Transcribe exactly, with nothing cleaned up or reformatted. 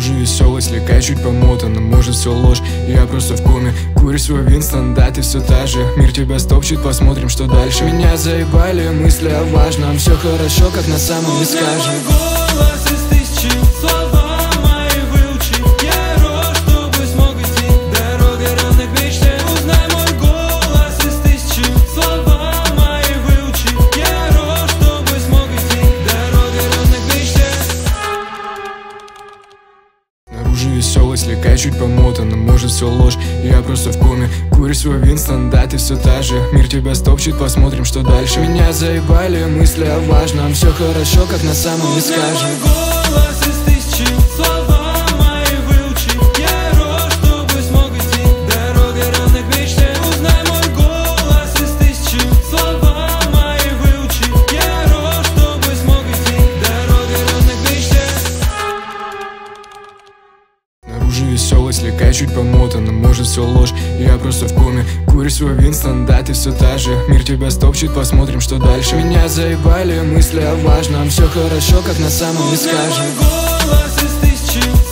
Снаружи веселый, слегка чуть помотан, может все ложь, я просто в коме. Куришь свой Винстон, да ты все та же. Мир тебя стопчет, посмотрим, что дальше. Меня заебали мысли о важном. Все хорошо, как на самом не скажем. Голос из тысячи, слова мои выучи. Я рос, чтобы смог идти дорогой ровно к мечте. Узнай мой голос из тысячи, слова мои выучи. Я рос, чтобы смог идти дорогой ровно к мечте. Снаружи веселый, слегка чуть помотан, может все ложь, я просто в коме. Куришь свой Винстон, да ты все та же. Мир тебя стопчет, посмотрим, что дальше. Меня заебали мысли о важном. Все хорошо, как на самом не скажем. Голос из тысячи, слова мои выучи. Я рос, чтобы смог идти дорогой ровно к мечте. Узнай мой голос из тысячи, слова мои выучи. Я рос, чтобы смог идти дорогой ровно к мечте. Снаружи веселый, слегка чуть помотан, может все ложь, я просто в коме. Куришь свой Винстон, да ты все та же. Мир тебя стопчет, посмотрим, что дальше. Меня заебали мысли о важном. Все хорошо, как на самом не скажем. Голос из тысячи,